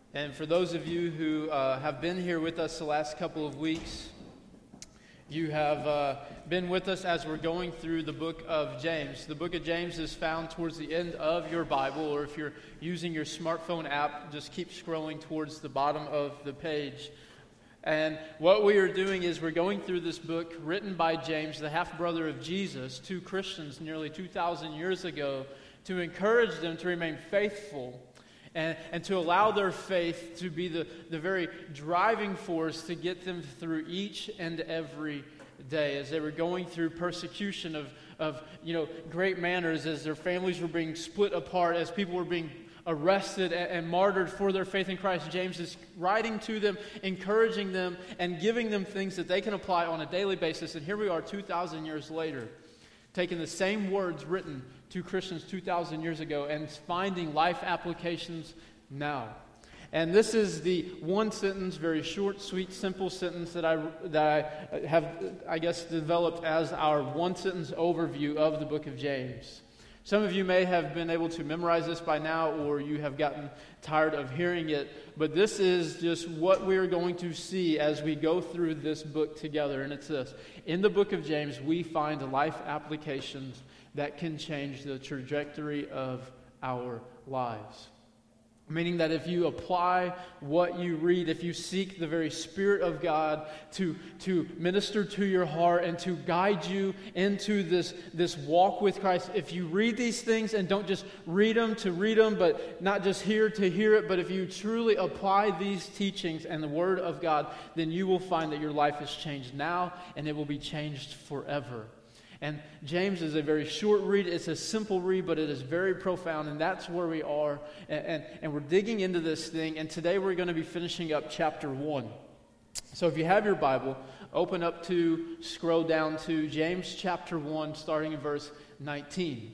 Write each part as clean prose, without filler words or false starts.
And for those of you who have been here with us the last couple of weeks, you have been with us as we're going through the book of James. The book of James is found towards the end of your Bible, or if you're using your smartphone app, just keep scrolling towards the bottom of the page. And what we are doing is we're going through this book written by James, the half-brother of Jesus, to Christians nearly 2,000 years ago, to encourage them to remain faithful and to allow their faith to be the very driving force to get them through each and every day as they were going through persecution of great manners, as their families were being split apart, as people were being arrested and martyred for their faith in Christ. James is writing to them, encouraging them, and giving them things that they can apply on a daily basis. And here we are 2,000 years later, taking the same words written to Christians 2,000 years ago and finding life applications now. And this is the one sentence, very short, sweet, simple sentence that I have, I guess, developed as our one sentence overview of the book of James. Some of you may have been able to memorize this by now, or you have gotten tired of hearing it, but this is just what we are going to see as we go through this book together, and it's this. In the book of James, we find life applications that can change the trajectory of our lives. Meaning that if you apply what you read, if you seek the very Spirit of God to minister to your heart and to guide you into this walk with Christ, if you read these things and don't just read them, but not just hear to hear it, but if you truly apply these teachings and the Word of God, then you will find that your life is changed now and it will be changed forever. And James is a very short read. It's a simple read, but it is very profound, and that's where we are. And we're digging into this thing, and today we're going to be finishing up chapter 1. So if you have your Bible, scroll down to James chapter 1, starting in verse 19.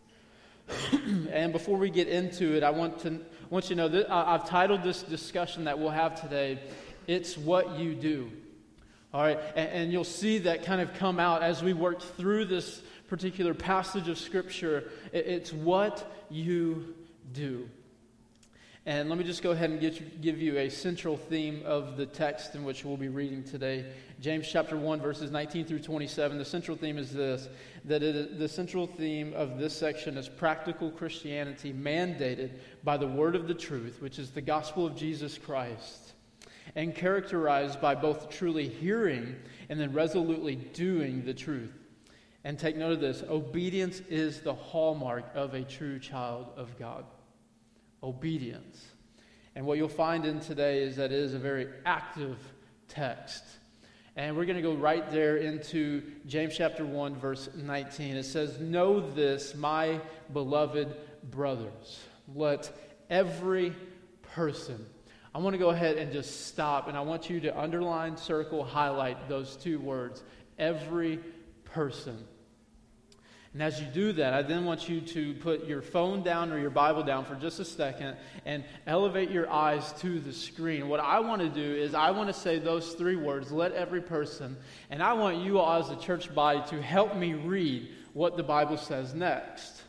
And before we get into it, I want you to know that I've titled this discussion that we'll have today, "It's What You Do." All right, and you'll see that kind of come out as we work through this particular passage of Scripture. It's what you do. And let me just go ahead and give you a central theme of the text in which we'll be reading today. James chapter 1, verses 19 through 27. The central theme is this, the central theme of this section is practical Christianity mandated by the word of the truth, which is the gospel of Jesus Christ, and characterized by both truly hearing and then resolutely doing the truth. And take note of this, obedience is the hallmark of a true child of God. Obedience. And what you'll find in today is that it is a very active text. And we're going to go right there into James chapter 1, verse 19. It says, "Know this, my beloved brothers, let every person..." I want to go ahead and just stop, and I want you to underline, circle, highlight those two words, every person. And as you do that, I then want you to put your phone down or your Bible down for just a second and elevate your eyes to the screen. What I want to do is I want to say those three words, let every person, and I want you all as a church body to help me read what the Bible says next.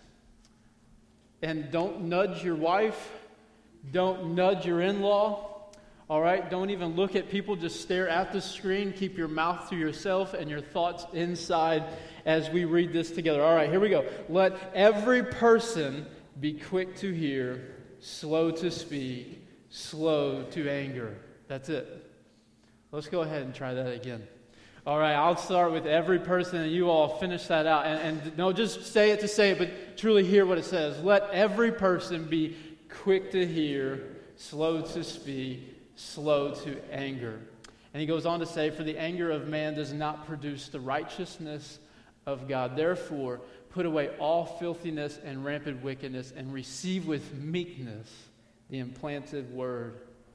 And don't nudge your wife. Don't nudge your in-law, all right? Don't even look at people. Just stare at the screen. Keep your mouth to yourself and your thoughts inside as we read this together. All right, here we go. Let every person be quick to hear, slow to speak, slow to anger. That's it. Let's go ahead and try that again. All right, I'll start with every person, and you all finish that out. And no, just say it to say it, but truly hear what it says. Let every person be quick to hear, slow to speak, slow to anger. And he goes on to say, "For the anger of man does not produce the righteousness of God. Therefore, put away all filthiness and rampant wickedness, and receive with meekness the implanted word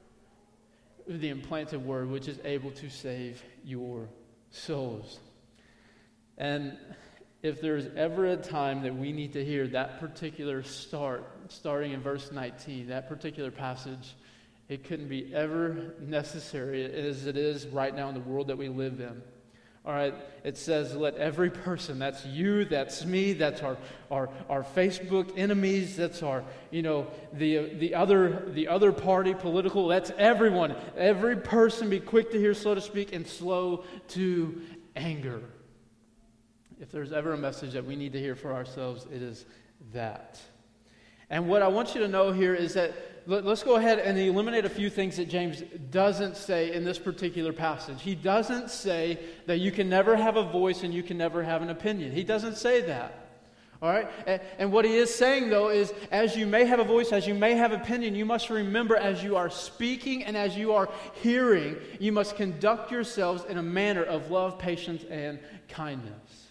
which is able to save your souls." And if there's ever a time that we need to hear that particular starting in verse 19, that particular passage, it couldn't be ever necessary as it is right now in the world that we live in. All right, it says, let every person, that's you, that's me, that's our Facebook enemies, that's our, the other party, political, that's everyone. Every person be quick to hear, slow to speak, and slow to anger. If there's ever a message that we need to hear for ourselves, it is that. And what I want you to know here is that let's go ahead and eliminate a few things that James doesn't say in this particular passage. He doesn't say that you can never have a voice and you can never have an opinion. He doesn't say that. All right? And what he is saying, though, is as you may have a voice, as you may have opinion, you must remember as you are speaking and as you are hearing, you must conduct yourselves in a manner of love, patience, and kindness.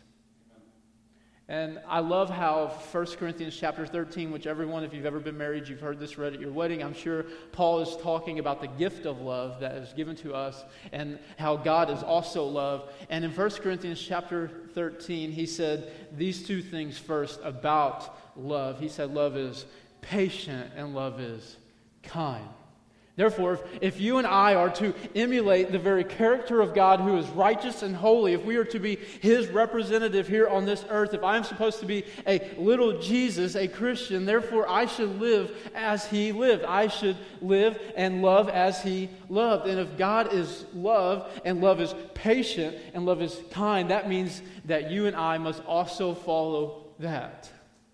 And I love how 1 Corinthians chapter 13, which everyone, if you've ever been married, you've heard this read at your wedding. I'm sure Paul is talking about the gift of love that is given to us and how God is also love. And in 1 Corinthians chapter 13, he said these two things first about love. He said love is patient and love is kind. Therefore, if you and I are to emulate the very character of God who is righteous and holy, if we are to be His representative here on this earth, if I'm supposed to be a little Jesus, a Christian, therefore I should live as He lived. I should live and love as He loved. And if God is love, and love is patient, and love is kind, that means that you and I must also follow that.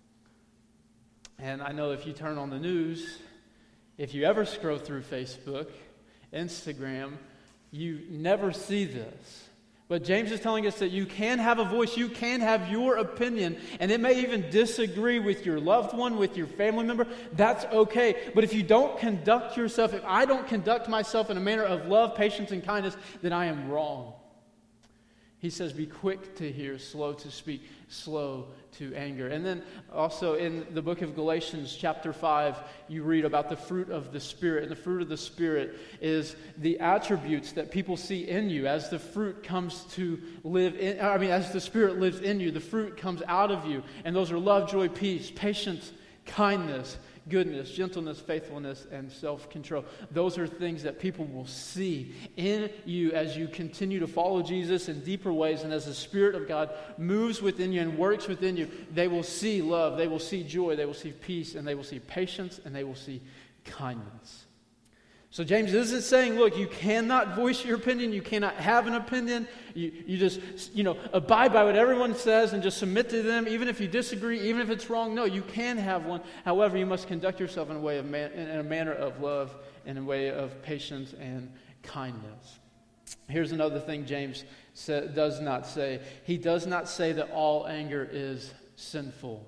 And I know if you turn on the news, if you ever scroll through Facebook, Instagram, you never see this. But James is telling us that you can have a voice, you can have your opinion, and it may even disagree with your loved one, with your family member. That's okay. But if you don't conduct yourself, if I don't conduct myself in a manner of love, patience, and kindness, then I am wrong. He says, be quick to hear, slow to speak, slow to anger. And then also in the book of Galatians chapter 5, you read about the fruit of the Spirit. And the fruit of the Spirit is the attributes that people see in you as the fruit comes to live in, as the Spirit lives in you, the fruit comes out of you. And those are love, joy, peace, patience, kindness, goodness, gentleness, faithfulness, and self-control. Those are things that people will see in you as you continue to follow Jesus in deeper ways, and as the Spirit of God moves within you and works within you, they will see love, they will see joy, they will see peace, and they will see patience, and they will see kindness. So James isn't saying, look, you cannot voice your opinion, you cannot have an opinion, you just, abide by what everyone says and just submit to them, even if you disagree, even if it's wrong. No, you can have one. However, you must conduct yourself in a way in a manner of love, in a way of patience and kindness. Here's another thing James does not say. He does not say that all anger is sinful.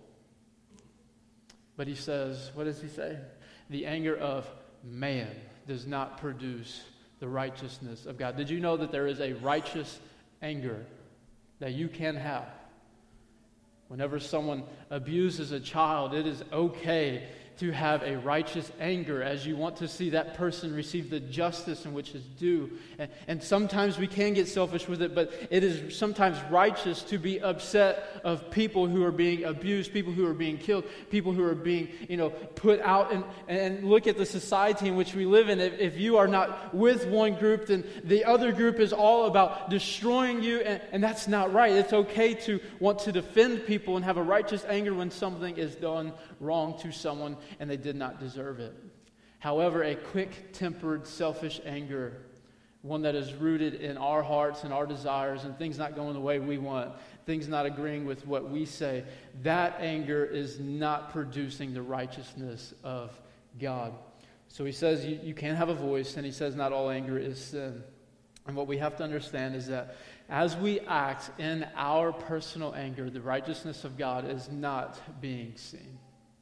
But he says, what does he say? The anger of man does not produce the righteousness of God. Did you know that there is a righteous anger that you can have? Whenever someone abuses a child, it is okay to have a righteous anger as you want to see that person receive the justice in which is due. And sometimes we can get selfish with it, but it is sometimes righteous to be upset of people who are being abused, people who are being killed, people who are being, put out. And look at the society in which we live in. If you are not with one group, then the other group is all about destroying you, and that's not right. It's okay to want to defend people and have a righteous anger when something is done wrong to someone and they did not deserve it. However, a quick-tempered, selfish anger, one that is rooted in our hearts and our desires and things not going the way we want, things not agreeing with what we say, that anger is not producing the righteousness of God. So he says you can have a voice, and he says not all anger is sin. And what we have to understand is that as we act in our personal anger, the righteousness of God is not being seen.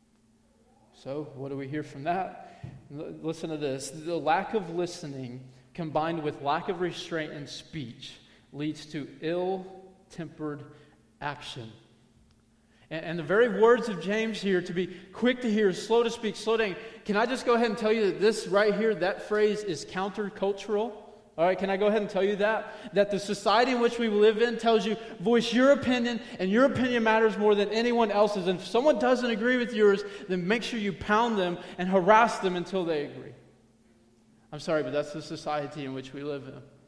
So, what do we hear from that? Listen to this. The lack of listening combined with lack of restraint in speech leads to ill-tempered action. And the very words of James here, to be quick to hear, slow to speak, slow to anger, can I just go ahead and tell you that this right here, that phrase is countercultural? All right, can I go ahead and tell you that? That the society in which we live in tells you, voice your opinion, and your opinion matters more than anyone else's. And if someone doesn't agree with yours, then make sure you pound them and harass them until they agree. I'm sorry, but that's the society in which we live in.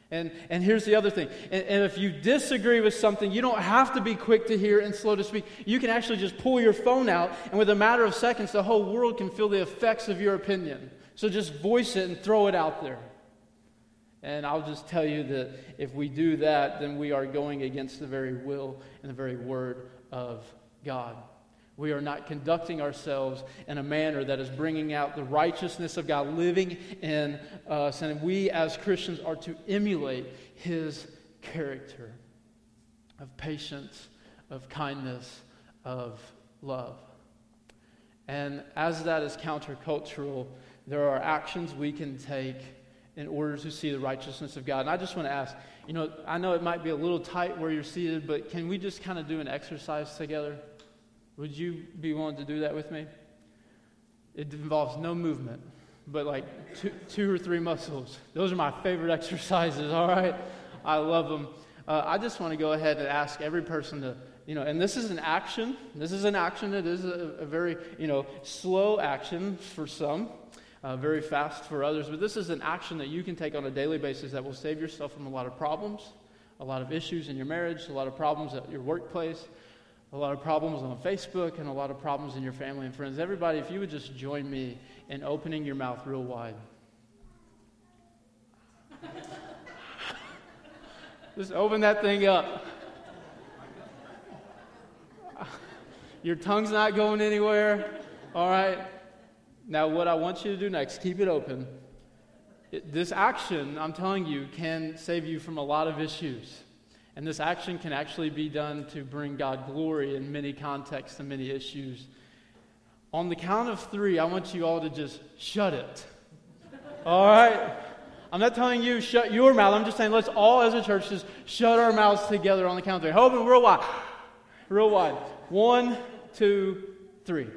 And here's the other thing. And if you disagree with something, you don't have to be quick to hear and slow to speak. You can actually just pull your phone out, and with a matter of seconds, the whole world can feel the effects of your opinion. So just voice it and throw it out there. And I'll just tell you that if we do that, then we are going against the very will and the very word of God. We are not conducting ourselves in a manner that is bringing out the righteousness of God living in us. And we as Christians are to emulate His character of patience, of kindness, of love. And as that is countercultural, there are actions we can take in order to see the righteousness of God. And I just want to ask, I know it might be a little tight where you're seated, but can we just kind of do an exercise together? Would you be willing to do that with me? It involves no movement, but like two or three muscles. Those are my favorite exercises, all right? I love them. I just want to go ahead and ask every person to, and this is an action. This is an action. It is a very, slow action for some, very fast for others. But this is an action that you can take on a daily basis that will save yourself from a lot of problems, a lot of issues in your marriage, a lot of problems at your workplace, a lot of problems on Facebook, and a lot of problems in your family and friends. Everybody, if you would just join me in opening your mouth real wide. Just open that thing up. Your tongue's not going anywhere. All right? Now, what I want you to do next, keep it open. This action, I'm telling you, can save you from a lot of issues. And this action can actually be done to bring God glory in many contexts and many issues. On the count of 3, I want you all to just shut it. All right? I'm not telling you shut your mouth. I'm just saying let's all as a church just shut our mouths together on the count of 3. Open real wide. Real wide. 1, 2, 3.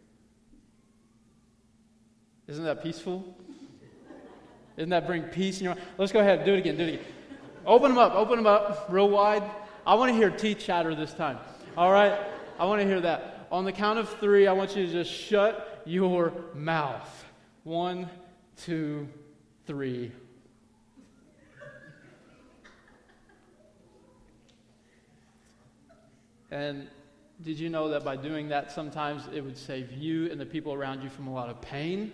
Isn't that peaceful? Doesn't that bring peace in your mind? Let's go ahead. Do it again. Open them up real wide. I want to hear teeth chatter this time. All right? I want to hear that. On the count of 3, I want you to just shut your mouth. 1, 2, 3. And did you know that by doing that, sometimes it would save you and the people around you from a lot of pain,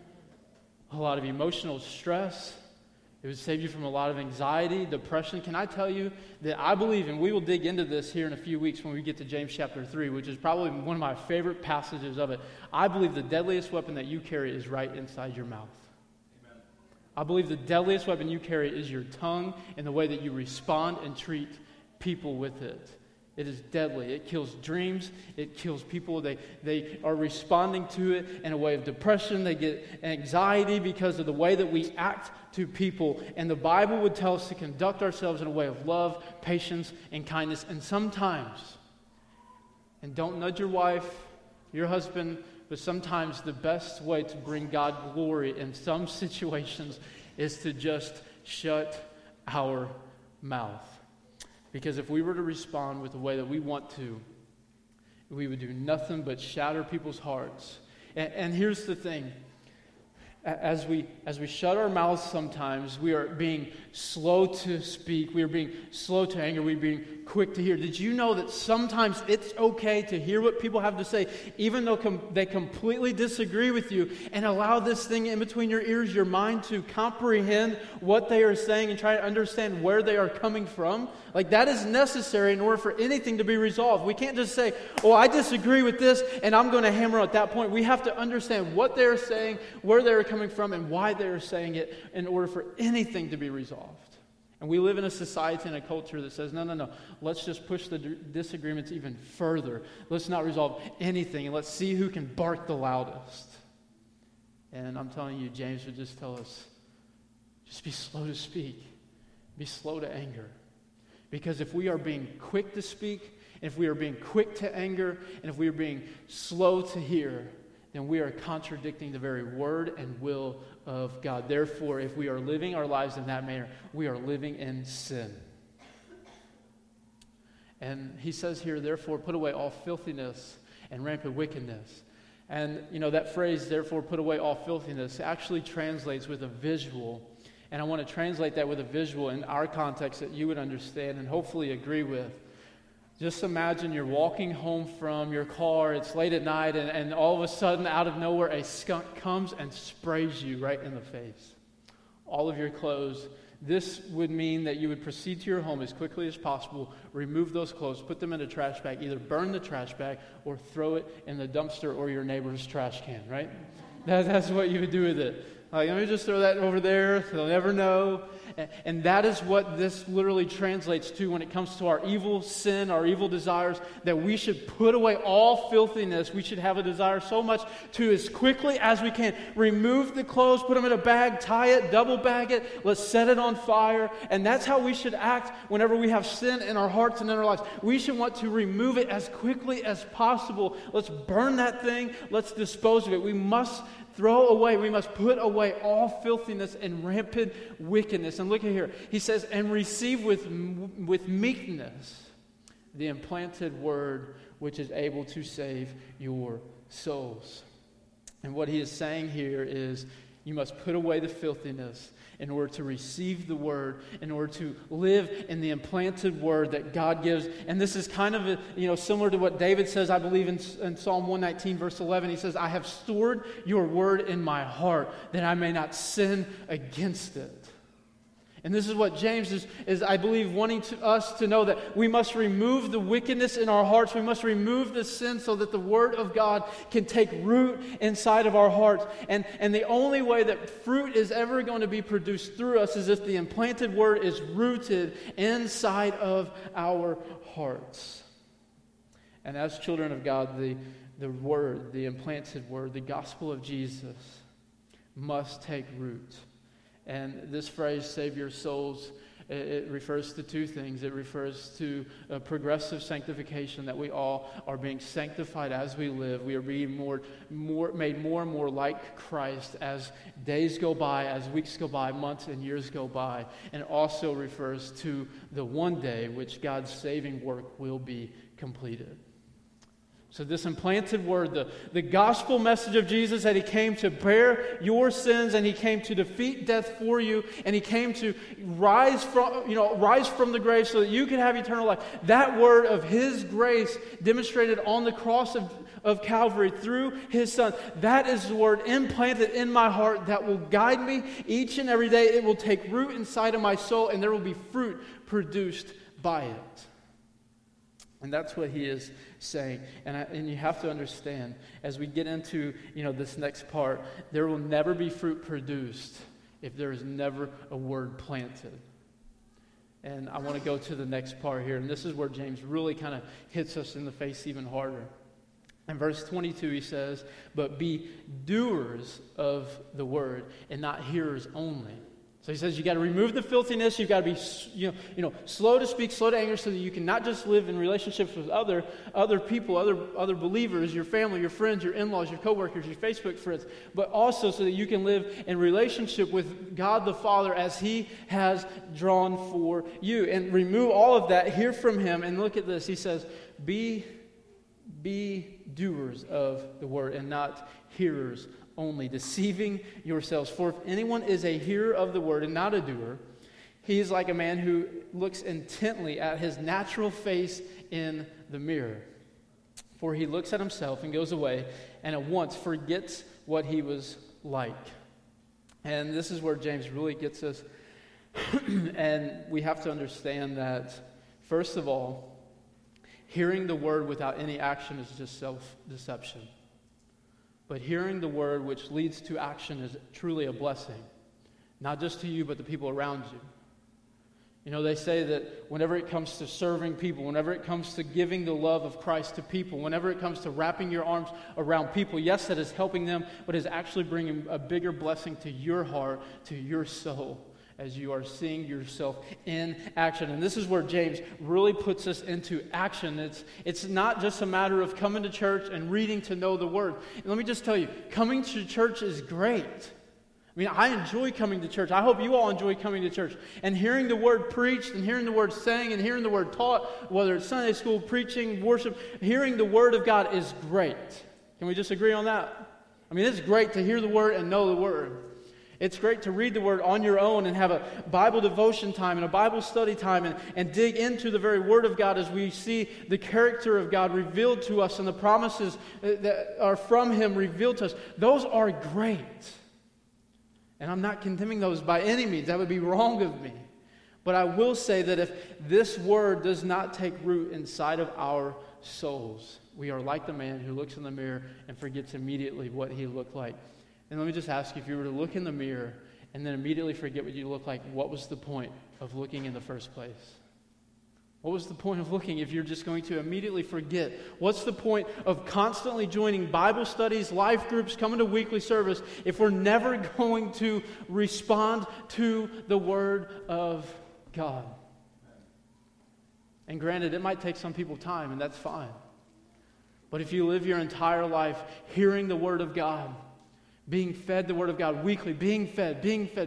a lot of emotional stress? It would save you from a lot of anxiety, depression. Can I tell you that I believe, and we will dig into this here in a few weeks when we get to James chapter 3, which is probably one of my favorite passages of it. I believe the deadliest weapon that you carry is right inside your mouth. Amen. I believe the deadliest weapon you carry is your tongue and the way that you respond and treat people with it. It is deadly. It kills dreams. It kills people. They are responding to it in a way of depression. They get anxiety because of the way that we act to people. And the Bible would tell us to conduct ourselves in a way of love, patience, and kindness. And sometimes, and don't nudge your wife, your husband, but sometimes the best way to bring God glory in some situations is to just shut our mouth. Because if we were to respond with the way that we want to, we would do nothing but shatter people's hearts. And here's the thing. As we shut our mouths sometimes, we are being slow to speak. We are being slow to anger. We are being quick to hear. Did you know that sometimes it's okay to hear what people have to say, even though they completely disagree with you, and allow this thing in between your ears, your mind, to comprehend what they are saying and try to understand where they are coming from? Like, that is necessary in order for anything to be resolved. We can't just say, oh, I disagree with this, and I'm going to hammer at that point. We have to understand what they're saying, where they're coming from, and why they're saying it in order for anything to be resolved. And we live in a society and a culture that says, no, let's just push the disagreements even further. Let's not resolve anything, and let's see who can bark the loudest. And I'm telling you, James would just tell us, just be slow to speak. Be slow to anger. Because if we are being quick to speak, and if we are being quick to anger, and if we are being slow to hear, then we are contradicting the very word and will of God. Therefore, if we are living our lives in that manner, we are living in sin. And he says here, therefore, put away all filthiness and rampant wickedness. And, that phrase, therefore, put away all filthiness, actually translates with a visual. And I want to translate that with a visual in our context that you would understand and hopefully agree with. Just imagine you're walking home from your car, it's late at night, and all of a sudden, out of nowhere, a skunk comes and sprays you right in the face. All of your clothes. This would mean that you would proceed to your home as quickly as possible, remove those clothes, put them in a trash bag, either burn the trash bag or throw it in the dumpster or your neighbor's trash can, right? That's what you would do with it. Like, let me just throw that over there. They'll never know. And that is what this literally translates to when it comes to our evil sin, our evil desires, that we should put away all filthiness. We should have a desire so much to, as quickly as we can, remove the clothes, put them in a bag, tie it, double bag it, let's set it on fire. And that's how we should act whenever we have sin in our hearts and in our lives. We should want to remove it as quickly as possible. Let's burn that thing. Let's dispose of it. We must throw away, we must put away all filthiness and rampant wickedness. And look at here. He says, and receive with meekness the implanted word which is able to save your souls. And what he is saying here is you must put away the filthiness in order to receive the word, in order to live in the implanted word that God gives. And this is kind of similar to what David says, I believe, in Psalm 119, verse 11. He says, I have stored your word in my heart that I may not sin against it. And this is what James is I believe, wanting us to know, that we must remove the wickedness in our hearts. We must remove the sin so that the Word of God can take root inside of our hearts. And the only way that fruit is ever going to be produced through us is if the implanted Word is rooted inside of our hearts. And as children of God, the Word, the implanted Word, the gospel of Jesus must take root. And this phrase, save your souls, it refers to two things. It refers to a progressive sanctification, that we all are being sanctified as we live. We are being made more and more like Christ as days go by, as weeks go by, months and years go by. And it also refers to the one day which God's saving work will be completed. So this implanted word, the gospel message of Jesus, that he came to bear your sins, and he came to defeat death for you, and he came to rise from the grave so that you can have eternal life. That word of his grace demonstrated on the cross of Calvary through his Son, that is the word implanted in my heart that will guide me each and every day. It will take root inside of my soul, and there will be fruit produced by it. And that's what he is saying. And you have to understand, as we get into this next part, there will never be fruit produced if there is never a word planted. And I want to go to the next part here. And this is where James really kind of hits us in the face even harder. In verse 22 he says, but be doers of the word and not hearers only. So he says you got to remove the filthiness. You've got to be slow to speak, slow to anger, so that you can not just live in relationships with other people, other believers, your family, your friends, your in-laws, your coworkers, your Facebook friends, but also so that you can live in relationship with God the Father as he has drawn for you. And remove all of that, hear from him, and look at this. He says, be doers of the word and not hearers only, deceiving yourselves. For if anyone is a hearer of the word and not a doer, he is like a man who looks intently at his natural face in the mirror. For he looks at himself and goes away and at once forgets what he was like. And this is where James really gets us. And we have to understand that, first of all, hearing the word without any action is just self-deception. But hearing the word which leads to action is truly a blessing, not just to you, but the people around you. They say that whenever it comes to serving people, whenever it comes to giving the love of Christ to people, whenever it comes to wrapping your arms around people, yes, that is helping them, but is actually bringing a bigger blessing to your heart, to your soul, as you are seeing yourself in action. And this is where James really puts us into action. It's not just a matter of coming to church and reading to know the word. And let me just tell you, coming to church is great. I enjoy coming to church. I hope you all enjoy coming to church. And hearing the word preached, and hearing the word sang, and hearing the word taught, whether it's Sunday school, preaching, worship, hearing the word of God is great. Can we just agree on that? It's great to hear the word and know the word. It's great to read the Word on your own and have a Bible devotion time and a Bible study time and dig into the very Word of God as we see the character of God revealed to us and the promises that are from Him revealed to us. Those are great. And I'm not condemning those by any means. That would be wrong of me. But I will say that if this Word does not take root inside of our souls, we are like the man who looks in the mirror and forgets immediately what he looked like. And let me just ask you, if you were to look in the mirror and then immediately forget what you look like, what was the point of looking in the first place? What was the point of looking if you're just going to immediately forget? What's the point of constantly joining Bible studies, life groups, coming to weekly service if we're never going to respond to the Word of God? And granted, it might take some people time, and that's fine. But if you live your entire life hearing the Word of God, being fed the Word of God weekly, being fed,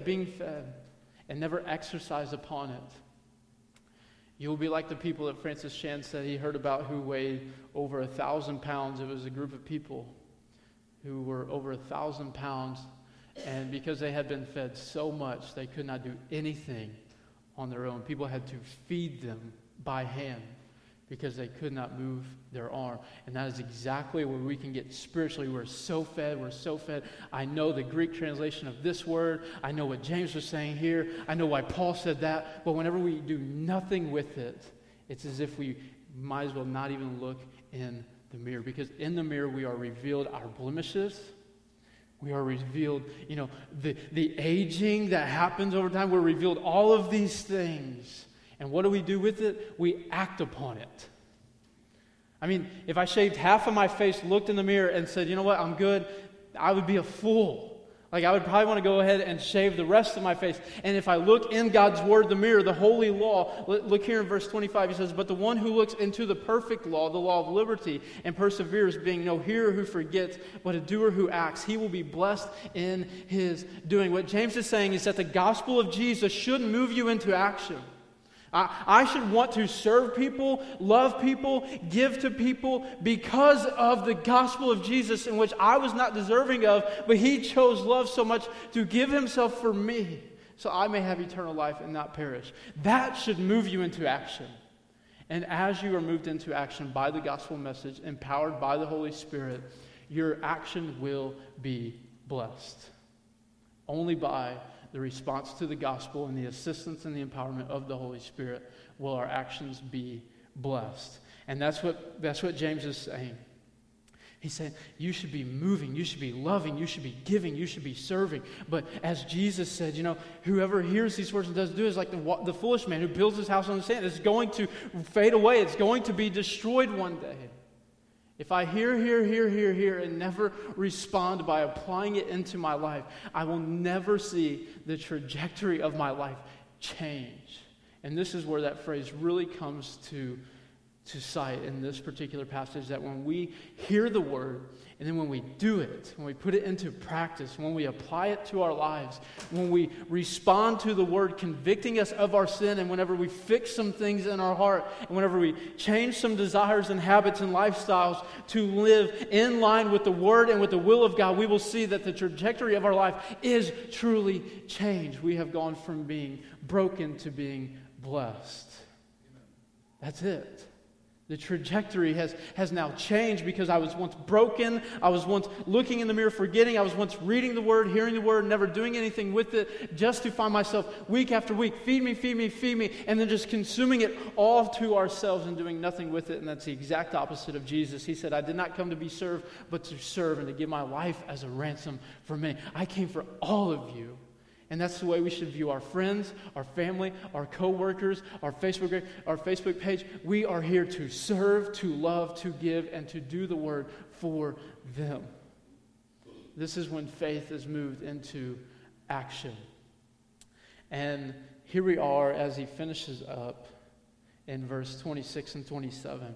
and never exercise upon it, you will be like the people that Francis Chan said he heard about who weighed over 1,000 pounds. It was a group of people who were over 1,000 pounds, and because they had been fed so much, they could not do anything on their own. People had to feed them by hand because they could not move their arm. And that is exactly where we can get spiritually. We're so fed. I know the Greek translation of this word. I know what James was saying here. I know why Paul said that. But whenever we do nothing with it, it's as if we might as well not even look in the mirror. Because in the mirror we are revealed our blemishes. We are revealed, the aging that happens over time. We're revealed all of these things. And what do we do with it? We act upon it. I mean, if I shaved half of my face, looked in the mirror, and said, you know what, I'm good, I would be a fool. Like, I would probably want to go ahead and shave the rest of my face. And if I look in God's Word, the mirror, the holy law, look here in verse 25, he says, but the one who looks into the perfect law, the law of liberty, and perseveres, being no hearer who forgets, but a doer who acts, he will be blessed in his doing. What James is saying is that the gospel of Jesus should move you into action. I should want to serve people, love people, give to people because of the gospel of Jesus, in which I was not deserving of, but He chose love so much to give Himself for me so I may have eternal life and not perish. That should move you into action. And as you are moved into action by the gospel message, empowered by the Holy Spirit, your action will be blessed. Only by the response to the gospel and the assistance and the empowerment of the Holy Spirit will our actions be blessed. And that's what James is saying. He's saying you should be moving, you should be loving, you should be giving, you should be serving. But as Jesus said, whoever hears these words and doesn't do it is like the foolish man who builds his house on the sand. It's going to fade away. It's going to be destroyed one day. If I hear, and never respond by applying it into my life, I will never see the trajectory of my life change. And this is where that phrase really comes to sight in this particular passage, that when we hear the word, and then when we do it, when we put it into practice, when we apply it to our lives, when we respond to the word convicting us of our sin, and whenever we fix some things in our heart, and whenever we change some desires and habits and lifestyles to live in line with the word and with the will of God, we will see that the trajectory of our life is truly changed. We have gone from being broken to being blessed. That's it. The trajectory has now changed because I was once broken. I was once looking in the mirror, forgetting. I was once reading the Word, hearing the Word, never doing anything with it, just to find myself week after week, feed me, and then just consuming it all to ourselves and doing nothing with it. And that's the exact opposite of Jesus. He said, I did not come to be served, but to serve and to give my life as a ransom for many. I came for all of you. And that's the way we should view our friends, our family, our co-workers, our Facebook page. We are here to serve, to love, to give, and to do the word for them. This is when faith is moved into action. And here we are as he finishes up in verse 26 and 27.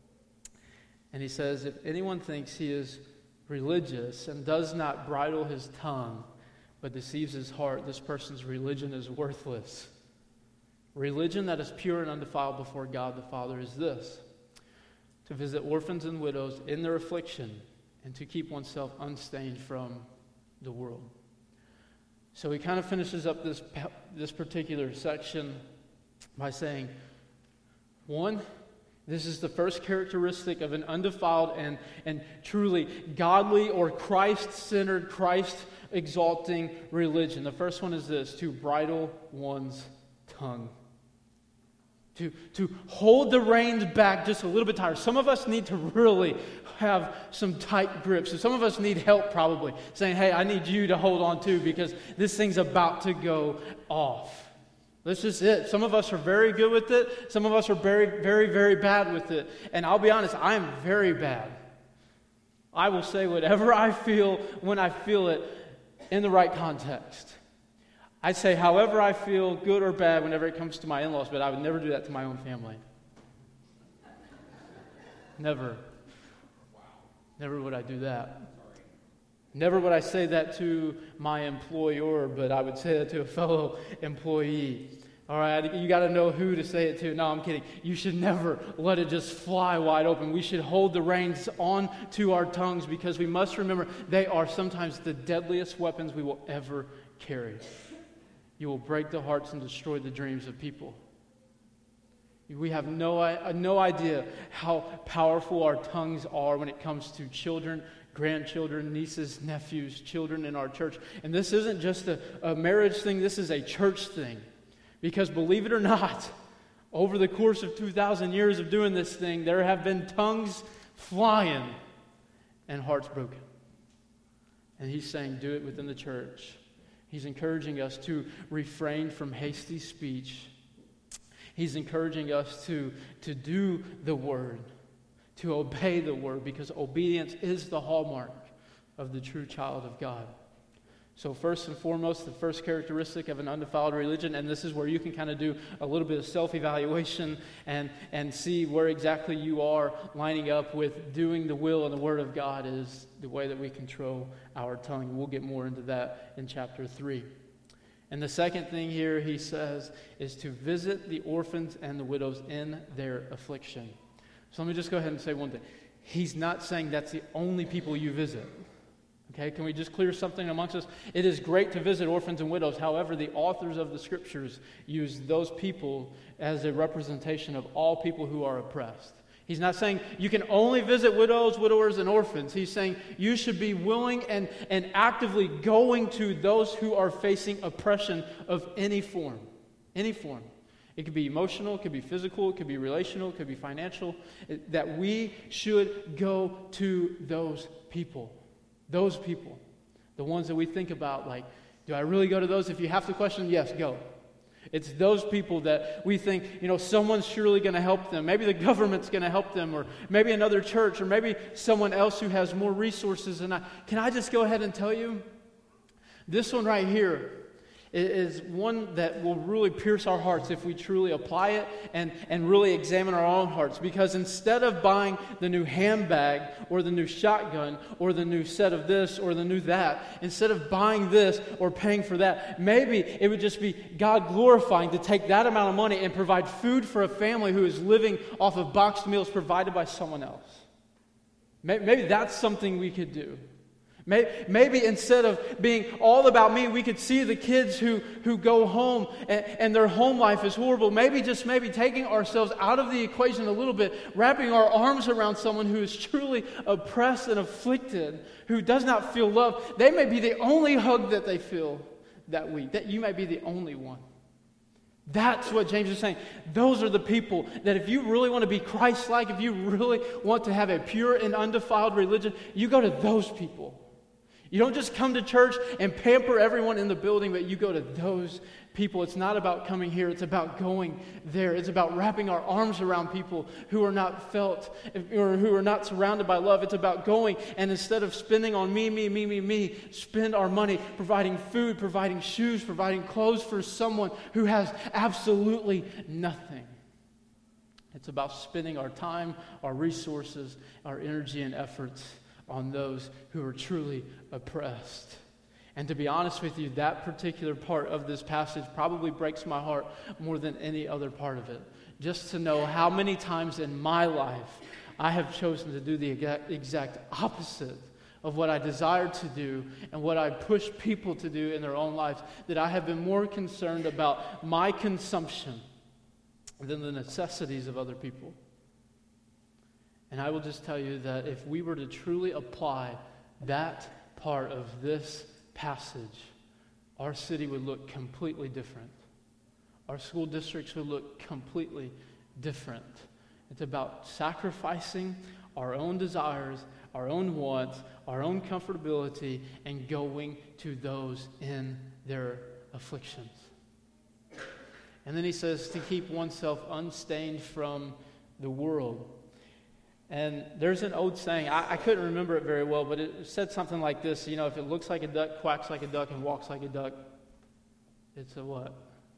And he says, if anyone thinks he is religious and does not bridle his tongue, but deceives his heart, this person's religion is worthless. Religion that is pure and undefiled before God the Father is this: to visit orphans and widows in their affliction and to keep oneself unstained from the world. So he kind of finishes up this particular section by saying, one, this is the first characteristic of an undefiled and truly godly or Christ-centered, Christ-exalting religion. The first one is this: to bridle one's tongue. To hold the reins back just a little bit tighter. Some of us need to really have some tight grips. So some of us need help probably, saying, hey, I need you to hold on too because this thing's about to go off. That's just it. Some of us are very good with it. Some of us are very, very, very bad with it. And I'll be honest, I am very bad. I will say whatever I feel when I feel it in the right context. I'd say however I feel, good or bad, whenever it comes to my in-laws, but I would never do that to my own family. Never. Never would I do that. Never would I say that to my employer, but I would say that to a fellow employee. All right, you got to know who to say it to. No, I'm kidding. You should never let it just fly wide open. We should hold the reins on to our tongues because we must remember they are sometimes the deadliest weapons we will ever carry. You will break the hearts and destroy the dreams of people. We have no idea how powerful our tongues are when it comes to children, grandchildren, nieces, nephews, children in our church. And this isn't just a marriage thing, this is a church thing. Because believe it or not, over the course of 2,000 years of doing this thing, there have been tongues flying and hearts broken. And he's saying, do it within the church. He's encouraging us to refrain from hasty speech. He's encouraging us to do the word, to obey the word, because obedience is the hallmark of the true child of God. So first and foremost, the first characteristic of an undefiled religion, and this is where you can kind of do a little bit of self-evaluation and see where exactly you are lining up with doing the will and the word of God, is the way that we control our tongue. We'll get more into that in chapter 3. And the second thing here he says is to visit the orphans and the widows in their affliction. So let me just go ahead and say one thing. He's not saying that's the only people you visit. Okay, can we just clear something amongst us? It is great to visit orphans and widows. However, the authors of the scriptures use those people as a representation of all people who are oppressed. He's not saying you can only visit widows, widowers, and orphans. He's saying you should be willing and actively going to those who are facing oppression of any form. Any form. It could be emotional, it could be physical, it could be relational, it could be financial. That we should go to those people. Those people. The ones that we think about, like, do I really go to those? If you have to question, yes, go. It's those people that we think, someone's surely going to help them. Maybe the government's going to help them, or maybe another church, or maybe someone else who has more resources than I. Can I just go ahead and tell you? This one right here is one that will really pierce our hearts if we truly apply it and really examine our own hearts. Because instead of buying the new handbag or the new shotgun or the new set of this or the new that, instead of buying this or paying for that, maybe it would just be God glorifying to take that amount of money and provide food for a family who is living off of boxed meals provided by someone else. Maybe that's something we could do. Maybe instead of being all about me, we could see the kids who go home and their home life is horrible. Maybe taking ourselves out of the equation a little bit, wrapping our arms around someone who is truly oppressed and afflicted, who does not feel love. They may be the only hug that they feel that week. That you might be the only one. That's what James is saying. Those are the people that if you really want to be Christ-like, if you really want to have a pure and undefiled religion, you go to those people. You don't just come to church and pamper everyone in the building, but you go to those people. It's not about coming here. It's about going there. It's about wrapping our arms around people who are not felt or who are not surrounded by love. It's about going and instead of spending on me, spend our money providing food, providing shoes, providing clothes for someone who has absolutely nothing. It's about spending our time, our resources, our energy and efforts on those who are truly oppressed. And to be honest with you, that particular part of this passage probably breaks my heart more than any other part of it. Just to know how many times in my life I have chosen to do the exact opposite of what I desire to do and what I push people to do in their own lives, that I have been more concerned about my consumption than the necessities of other people. And I will just tell you that if we were to truly apply that part of this passage, our city would look completely different. Our school districts would look completely different. It's about sacrificing our own desires, our own wants, our own comfortability, and going to those in their afflictions. And then he says to keep oneself unstained from the world. And there's an old saying, I couldn't remember it very well, but it said something like this, if it looks like a duck, quacks like a duck, and walks like a duck, it's a what?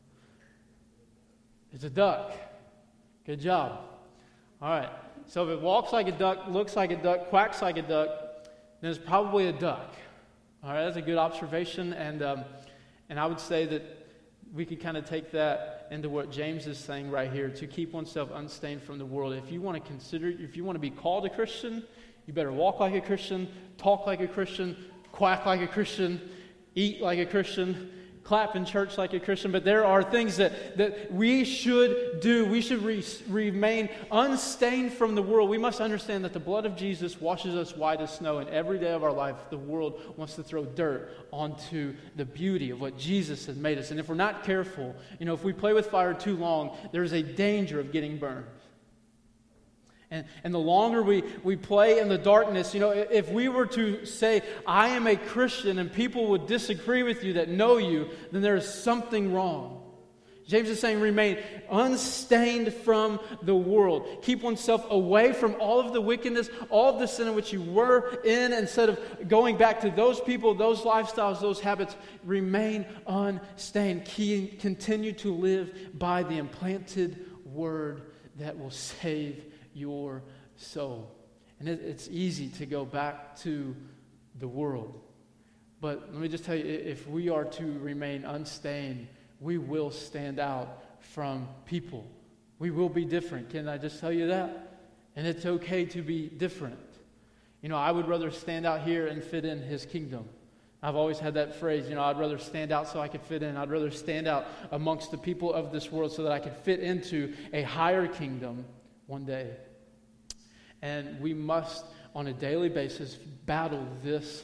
It's a duck. Good job. All right. So if it walks like a duck, looks like a duck, quacks like a duck, then it's probably a duck. All right, that's a good observation, and I would say that we could kind of take that into what James is saying right here, to keep oneself unstained from the world. If you want to be called a Christian, you better walk like a Christian, talk like a Christian, quack like a Christian, eat like a Christian, clap in church like a Christian. But there are things that we should do. We should remain unstained from the world. We must understand that the blood of Jesus washes us white as snow, and every day of our life, the world wants to throw dirt onto the beauty of what Jesus has made us. And if we're not careful, if we play with fire too long, there's a danger of getting burned. And the longer we play in the darkness, if we were to say, I am a Christian, and people would disagree with you that know you, then there is something wrong. James is saying, remain unstained from the world. Keep oneself away from all of the wickedness, all of the sin in which you were in. Instead of going back to those people, those lifestyles, those habits, remain unstained. Continue to live by the implanted word that will save your soul. And it's easy to go back to the world. But let me just tell you, if we are to remain unstained, we will stand out from people. We will be different. Can I just tell you that? And it's okay to be different. I would rather stand out here and fit in His kingdom. I've always had that phrase, I'd rather stand out so I could fit in. I'd rather stand out amongst the people of this world so that I could fit into a higher kingdom one day. And we must, on a daily basis, battle this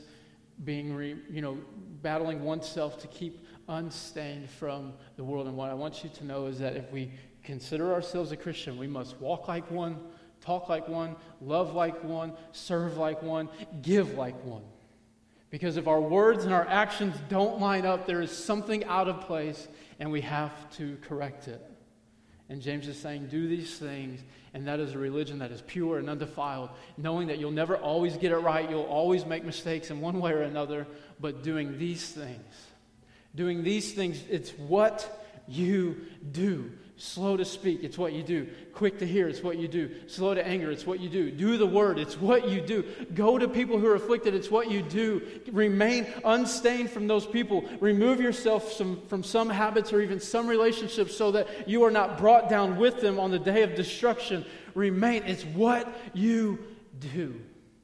battling oneself to keep unstained from the world. And what I want you to know is that if we consider ourselves a Christian, we must walk like one, talk like one, love like one, serve like one, give like one. Because if our words and our actions don't line up, there is something out of place, and we have to correct it. And James is saying, do these things, and that is a religion that is pure and undefiled, knowing that you'll never always get it right, you'll always make mistakes in one way or another, but doing these things, it's what you do. Slow to speak, it's what you do. Quick to hear, it's what you do. Slow to anger, it's what you do. Do the word, it's what you do. Go to people who are afflicted, it's what you do. Remain unstained from those people. Remove yourself from some habits or even some relationships so that you are not brought down with them on the day of destruction. Remain, it's what you do.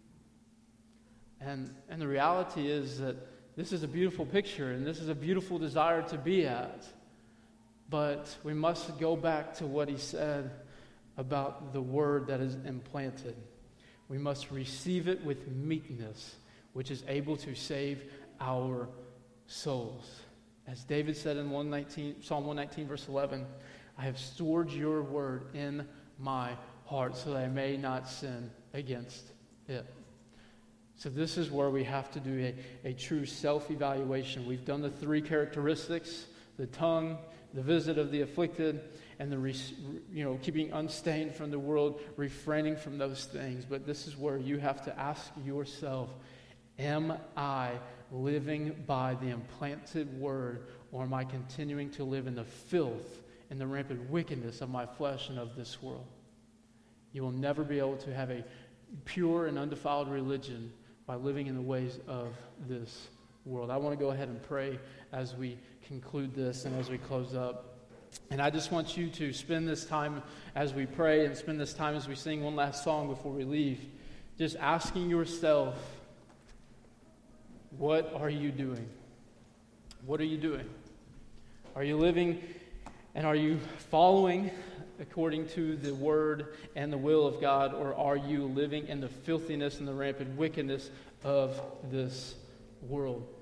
And the reality is that this is a beautiful picture, and this is a beautiful desire to be at. But we must go back to what he said about the word that is implanted. We must receive it with meekness, which is able to save our souls. As David said in Psalm 119, verse 11, I have stored your word in my heart so that I may not sin against it. So this is where we have to do a true self-evaluation. We've done the three characteristics, the tongue, the visit of the afflicted, and the keeping unstained from the world, refraining from those things. But this is where you have to ask yourself, am I living by the implanted word, or am I continuing to live in the filth and the rampant wickedness of my flesh and of this world? You will never be able to have a pure and undefiled religion by living in the ways of this world. I want to go ahead and pray as we conclude this and as we close up. And I just want you to spend this time as we pray and spend this time as we sing one last song before we leave, just asking yourself, What are you doing? What are you doing? Are you living and are you following according to the word and the will of God, or are you living in the filthiness and the rampant wickedness of this world?